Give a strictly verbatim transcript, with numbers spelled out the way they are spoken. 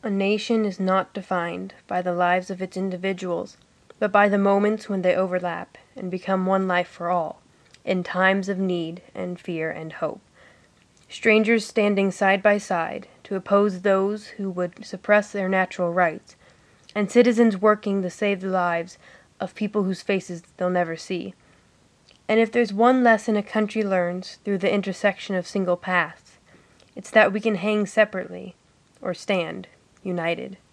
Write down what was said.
A nation is not defined by the lives of its individuals, but by the moments when they overlap and become one life for all, in times of need and fear and hope. Strangers standing side by side to oppose those who would suppress their natural rights, and citizens working to save the lives of people whose faces they'll never see. And if there's one lesson a country learns through the intersection of single paths, it's that we can hang separately or stand united.